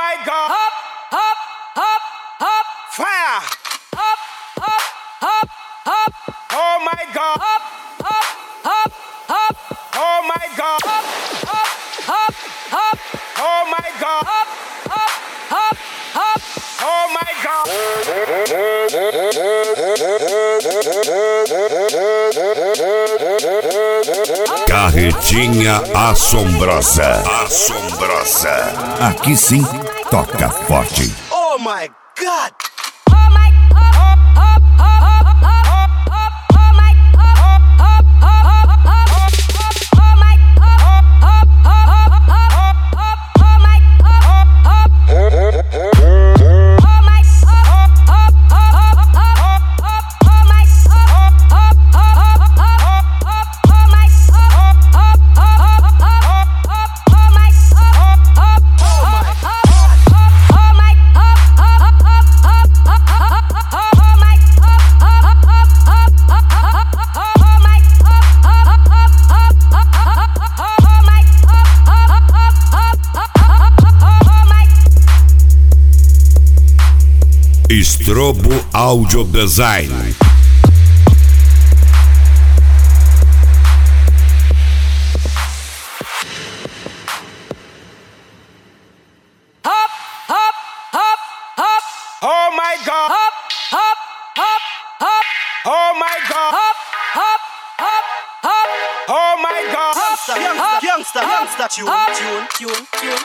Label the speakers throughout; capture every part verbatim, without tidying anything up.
Speaker 1: my God. Hop, hop, hop, hop. Fire. Hop, hop, hop, hop. Oh my God. Hop, hop, hop, hop. Oh my God. Hop, hop, hop, hop. Oh my God. Hop, hop, hop, hop. Oh my God.
Speaker 2: Carretinha assombrosa. Assombrosa. Aqui sim, toca forte.
Speaker 1: Oh my God.
Speaker 2: Strobo Audio Design.
Speaker 1: Hop, hop, hop, hop. Oh my God. Hop, hop, hop, hop. Oh my God. Hop, hop, hop, hop. Oh my God.
Speaker 3: Youngster, youngster, youngster, youngster. Tune, tune, tune, tune.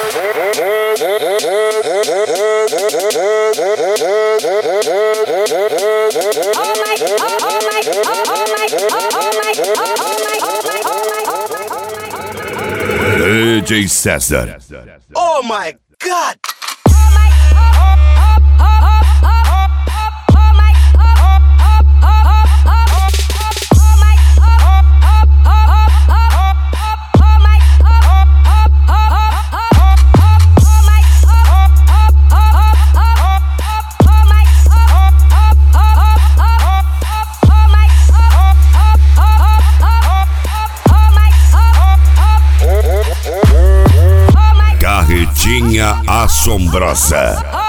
Speaker 2: D J César.
Speaker 3: Oh my God.
Speaker 2: Carretinha assombrosa.